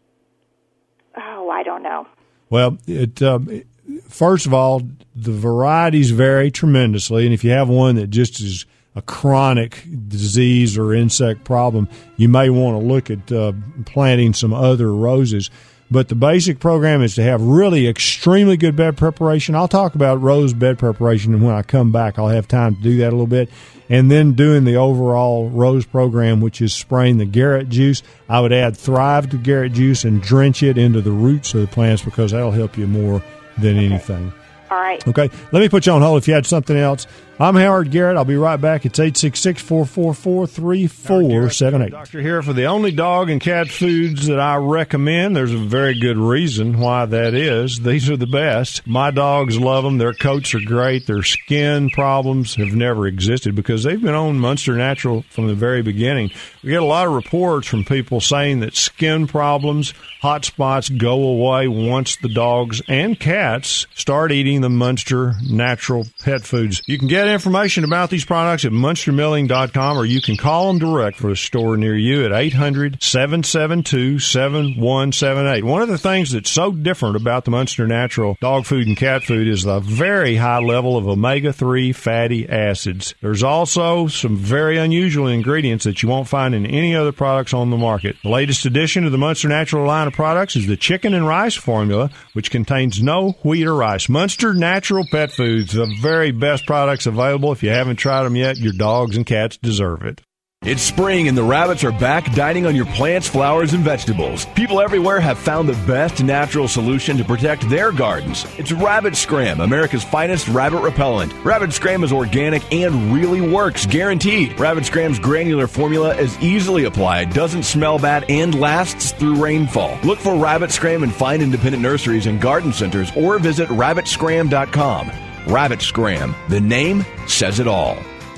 Oh, I don't know. Well, it, um, it first of all, the varieties vary tremendously, and if you have one that just is a chronic disease or insect problem, you may want to look at uh, planting some other roses. But the basic program is to have really extremely good bed preparation. I'll talk about rose bed preparation, and when I come back, I'll have time to do that a little bit. And then doing the overall rose program, which is spraying the Garrett juice. I would add Thrive to Garrett juice and drench it into the roots of the plants because that'll help you more than okay. anything. All right. Okay, let me put you on hold if you had something else. I'm Howard Garrett. I'll be right back. It's eight six six, four four four, three four seven eight. Doctor here for the only dog and cat foods that I recommend. There's a very good reason why that is. These are the best. My dogs love them. Their coats are great. Their skin problems have never existed because they've been on Munster Natural from the very beginning. We get a lot of reports from people saying that skin problems, hot spots go away once the dogs and cats start eating the Munster Natural pet foods. You can get information about these products at munster milling dot com, or you can call them direct for a store near you at eight hundred, seven seven two, seven one seven eight. One of the things that's so different about the Munster Natural dog food and cat food is the very high level of omega three fatty acids. There's also some very unusual ingredients that you won't find in any other products on the market. The latest addition to the Munster Natural line of products is the chicken and rice formula, which contains no wheat or rice. Munster Natural pet foods, the very best products available. If you haven't tried them yet, your dogs and cats deserve it. It's spring and the rabbits are back dining on your plants, flowers, and vegetables. People everywhere have found the best natural solution to protect their gardens. It's Rabbit Scram, America's finest rabbit repellent. Rabbit Scram is organic and really works, guaranteed. Rabbit Scram's granular formula is easily applied, doesn't smell bad, and lasts through rainfall. Look for Rabbit Scram and find independent nurseries and garden centers or visit rabbit scram dot com. Rabbit Scram, the name says it all.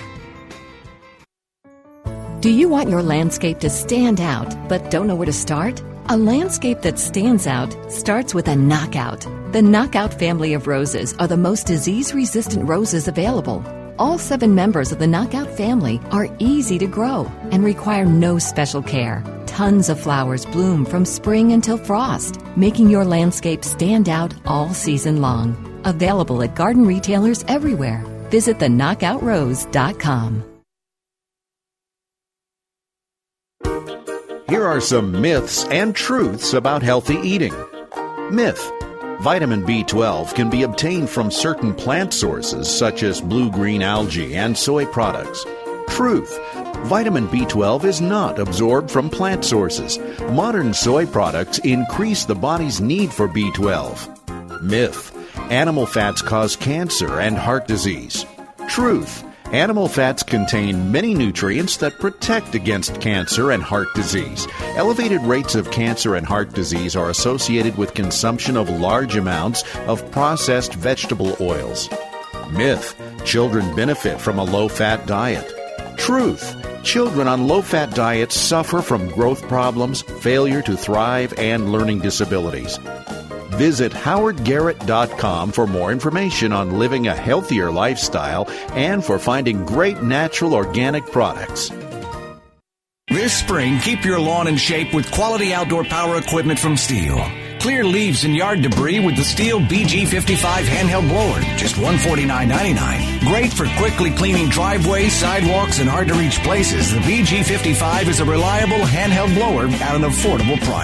Do you want your landscape to stand out, but don't know where to start? A landscape that stands out starts with a knockout. The Knockout family of roses are the most disease-resistant roses available. All seven members of the Knockout family are easy to grow and require no special care. Tons of flowers bloom from spring until frost, making your landscape stand out all season long. Available at garden retailers everywhere. Visit the knockout rose dot com. Here are some myths and truths about healthy eating. Myth: vitamin B twelve can be obtained from certain plant sources such as blue-green algae and soy products. Truth: vitamin B twelve is not absorbed from plant sources. Modern soy products increase the body's need for B twelve. Myth: animal fats cause cancer and heart disease. Truth: animal fats contain many nutrients that protect against cancer and heart disease. Elevated rates of cancer and heart disease are associated with consumption of large amounts of processed vegetable oils. Myth: children benefit from a low-fat diet. Truth: children on low-fat diets suffer from growth problems, failure to thrive, and learning disabilities. Visit howard garrett dot com for more information on living a healthier lifestyle and for finding great natural organic products. This spring, keep your lawn in shape with quality outdoor power equipment from Stihl. Clear leaves and yard debris with the Stihl B G fifty-five handheld blower, just one hundred forty-nine ninety-nine. Great for quickly cleaning driveways, sidewalks, and hard-to-reach places. The B G fifty-five is a reliable handheld blower at an affordable price.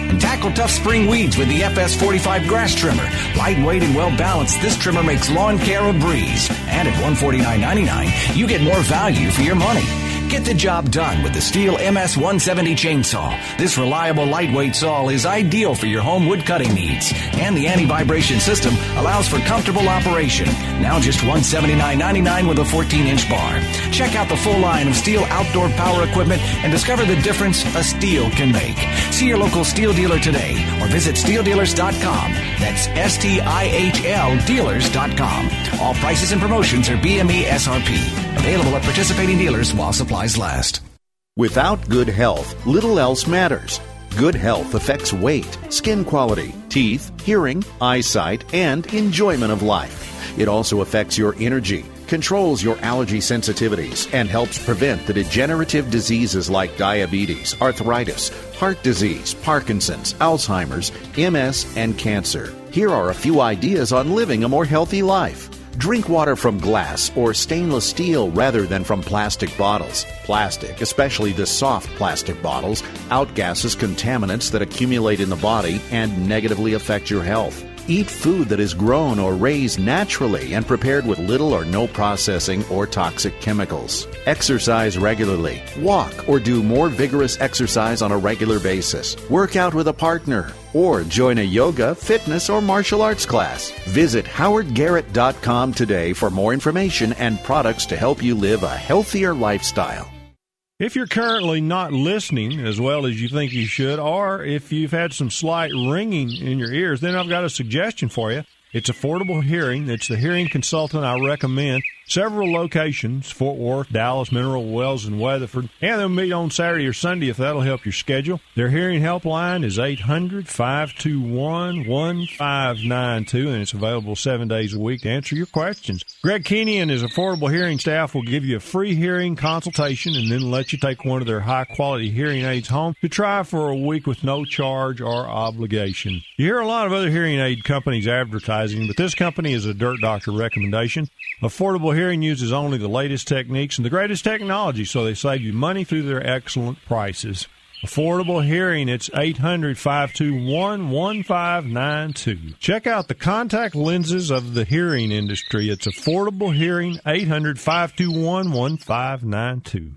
And tackle tough spring weeds with the F S forty-five grass trimmer. Lightweight and well-balanced, this trimmer makes lawn care a breeze. And at one hundred forty-nine ninety-nine, you get more value for your money. Get the job done with the Stihl M S one seventy chainsaw. This reliable lightweight saw is ideal for your home wood cutting needs. And the anti-vibration system allows for comfortable operation. Now just one hundred seventy-nine ninety-nine with a fourteen inch bar. Check out the full line of Stihl outdoor power equipment and discover the difference a Stihl can make. See your local Stihl dealer today or visit Stihl dealers dot com. That's S T I H L dealers dot com. All prices and promotions are B M E S R P. Available at participating dealers while supplies last. Without good health, little else matters. Good health affects weight, skin quality, teeth, hearing, eyesight, and enjoyment of life. It also affects your energy, controls your allergy sensitivities, and helps prevent the degenerative diseases like diabetes, arthritis, heart disease, Parkinson's, Alzheimer's, M S, and cancer. Here are a few ideas on living a more healthy life. Drink water from glass or stainless steel rather than from plastic bottles. Plastic, especially the soft plastic bottles, outgasses contaminants that accumulate in the body and negatively affect your health. Eat food that is grown or raised naturally and prepared with little or no processing or toxic chemicals. Exercise regularly. Walk or do more vigorous exercise on a regular basis. Work out with a partner. Or join a yoga, fitness, or martial arts class. Visit howard garrett dot com today for more information and products to help you live a healthier lifestyle. If you're currently not listening as well as you think you should, or if you've had some slight ringing in your ears, then I've got a suggestion for you. It's Affordable Hearing. It's the hearing consultant I recommend. Several locations, Fort Worth, Dallas, Mineral Wells, and Weatherford. And they'll meet on Saturday or Sunday if that'll help your schedule. Their hearing helpline is eight hundred, five two one, one five nine two, and it's available seven days a week to answer your questions. Greg Keeney and his Affordable Hearing staff will give you a free hearing consultation and then let you take one of their high-quality hearing aids home to try for a week with no charge or obligation. You hear a lot of other hearing aid companies advertising, but this company is a Dirt Doctor recommendation. Affordable Hearing uses only the latest techniques and the greatest technology, so they save you money through their excellent prices. Affordable Hearing, it's eight hundred, five two one, one five nine two. Check out the contact lenses of the hearing industry. It's Affordable Hearing, eight hundred, five two one, one five nine two.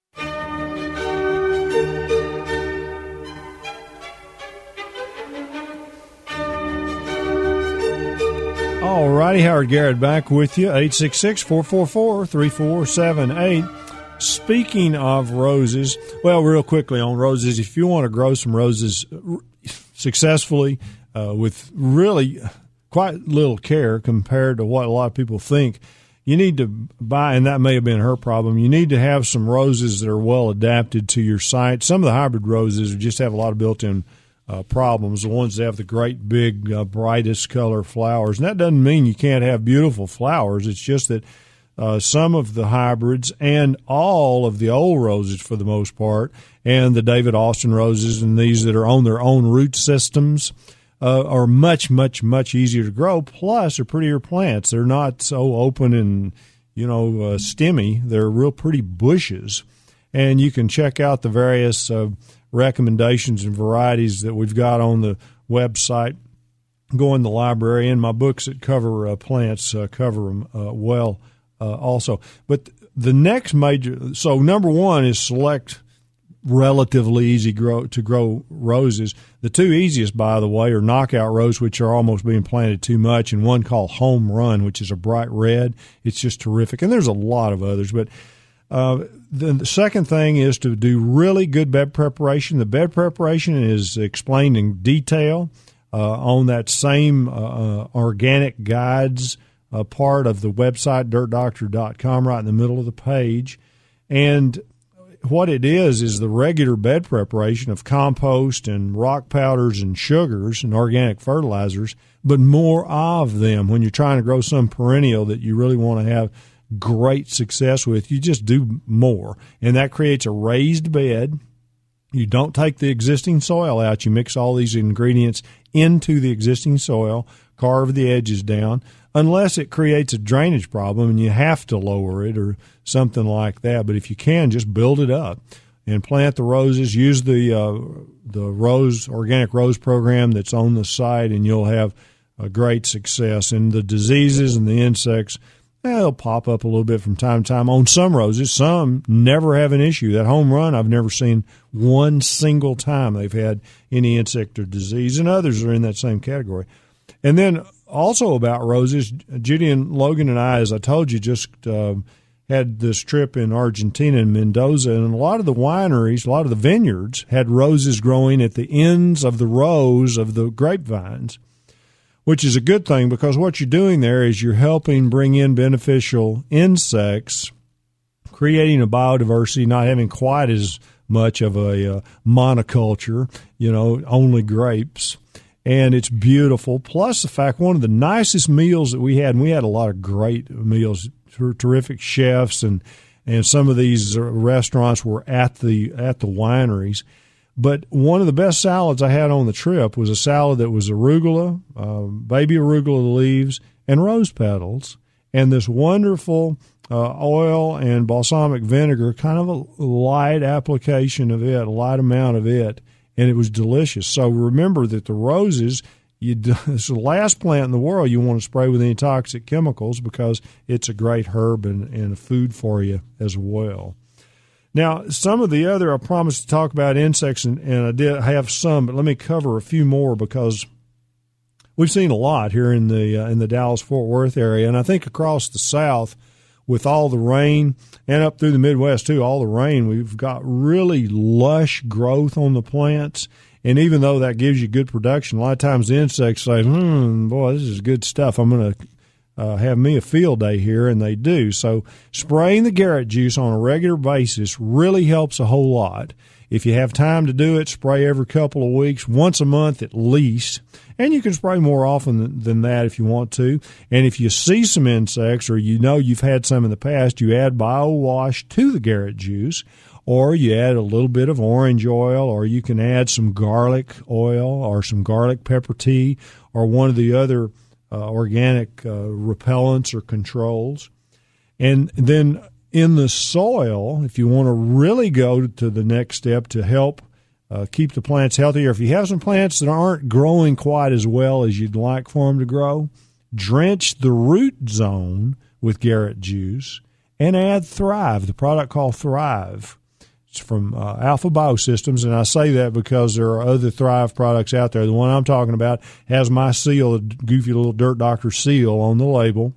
All righty, Howard Garrett back with you, eight six six, four four four, three four seven eight. Speaking of roses, well, real quickly on roses, if you want to grow some roses successfully uh, with really quite little care compared to what a lot of people think, you need to buy, and that may have been her problem, you need to have some roses that are well adapted to your site. Some of the hybrid roses just have a lot of built-in Uh, problems, the ones that have the great big uh, brightest color flowers. And that doesn't mean you can't have beautiful flowers. It's just that uh, some of the hybrids and all of the old roses for the most part, and the David Austin roses and these that are on their own root systems uh, are much, much, much easier to grow. Plus, they're prettier plants. They're not so open and, you know, uh, stemmy. They're real pretty bushes. And you can check out the various uh, recommendations and varieties that we've got on the website. Go in the library, and my books that cover uh, plants uh, cover them uh, well uh, also. But the next major, so number one is select relatively easy grow to grow roses. The two easiest, by the way, are knockout rose, which are almost being planted too much, and one called Home Run, which is a bright red. It's just terrific. And there's a lot of others, but Uh, then the second thing is to do really good bed preparation. The bed preparation is explained in detail uh, on that same uh, organic guides uh, part of the website, dirt doctor dot com, right in the middle of the page. And what it is is the regular bed preparation of compost and rock powders and sugars and organic fertilizers, but more of them when you're trying to grow some perennial that you really want to have great success with. You just do more, and that creates a raised bed. You don't take the existing soil out. You mix all these ingredients into the existing soil, carve the edges down, unless it creates a drainage problem and you have to lower it or something like that. But if you can, just build it up. and plant the roses. Use the uh, the rose organic rose program that's on the site, and you'll have a great success. And the diseases and the insects, they'll pop up a little bit from time to time on some roses. Some never have an issue. That home run, I've never seen one single time they've had any insect or disease, and others are in that same category. And then also about roses, Judy and Logan and I, as I told you, just uh, had this trip in Argentina and Mendoza, and a lot of the wineries, a lot of the vineyards had roses growing at the ends of the rows of the grapevines, which is a good thing because what you're doing there is you're helping bring in beneficial insects, creating a biodiversity, not having quite as much of a uh, monoculture, you know, only grapes. And it's beautiful. Plus the fact one of the nicest meals that we had, and we had a lot of great meals, terrific chefs, and, and some of these restaurants were at the at the wineries. But one of the best salads I had on the trip was a salad that was arugula, uh, baby arugula leaves, and rose petals, and this wonderful uh, oil and balsamic vinegar, kind of a light application of it, a light amount of it, and it was delicious. So remember that the roses, you, it's the last plant in the world you want to spray with any toxic chemicals because it's a great herb and, and a food for you as well. Now, some of the other, I promised to talk about insects, and, and I did have some, but let me cover a few more because we've seen a lot here in the uh, in the Dallas-Fort Worth area, and I think across the South with all the rain, and up through the Midwest too, all the rain, we've got really lush growth on the plants. And even though that gives you good production, a lot of times the insects say, hmm, boy, this is good stuff. I'm going to uh, have me a field day here, and they do. So spraying the Garrett juice on a regular basis really helps a whole lot. If you have time to do it, spray every couple of weeks, once a month at least. And you can spray more often than that if you want to. And if you see some insects or you know you've had some in the past, you add BioWash to the Garrett juice, or you add a little bit of orange oil, or you can add some garlic oil or some garlic pepper tea or one of the other uh, organic uh, repellents or controls. And then in the soil, if you want to really go to the next step to help uh, keep the plants healthy, or if you have some plants that aren't growing quite as well as you'd like for them to grow, drench the root zone with Garrett juice and add Thrive, the product called Thrive. It's from uh, Alpha Biosystems, and I say that because there are other Thrive products out there. The one I'm talking about has my seal, the goofy little Dirt Doctor seal on the label.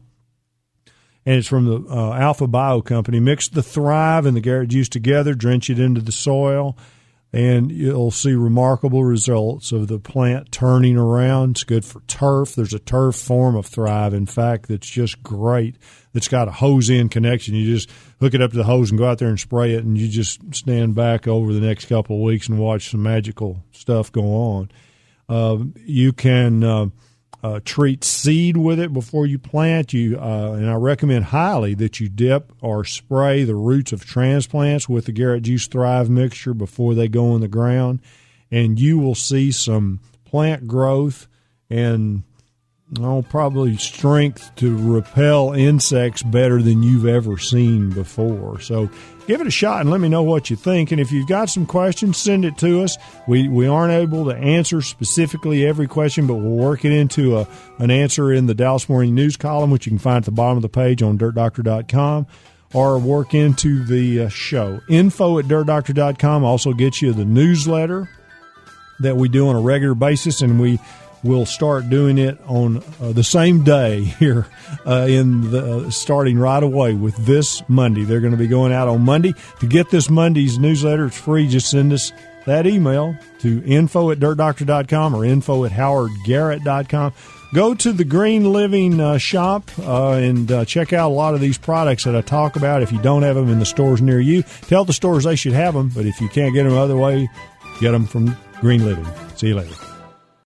And it's from the uh, Alpha Bio Company. Mix the Thrive and the Garrett juice together, drench it into the soil, and you'll see remarkable results of the plant turning around. It's good for turf. There's a turf form of Thrive, in fact, that's just great. That's got a hose-in connection. You just hook it up to the hose and go out there and spray it, and you just stand back over the next couple of weeks and watch some magical stuff go on. Uh, you can uh, uh, treat seed with it before you plant. You uh, and I recommend highly that you dip or spray the roots of transplants with the Garrett Juice Thrive mixture before they go in the ground, and you will see some plant growth and oh, probably strength to repel insects better than you've ever seen before. So give it a shot and let me know what you think. And if you've got some questions, send it to us. We we aren't able to answer specifically every question, but we'll work it into a, an answer in the Dallas Morning News column, which you can find at the bottom of the page on dirt doctor dot com, or work into the uh, show. Info at dirt doctor dot com also gets you the newsletter that we do on a regular basis, and we We'll start doing it on uh, the same day here, uh, in the uh, starting right away with this Monday. They're going to be going out on Monday. To get this Monday's newsletter, it's free. Just send us that email to info at dirt doctor dot com or info at howard garrett dot com. Go to the Green Living uh, shop uh, and uh, check out a lot of these products that I talk about. If you don't have them in the stores near you, tell the stores they should have them. But if you can't get them other way, get them from Green Living. See you later.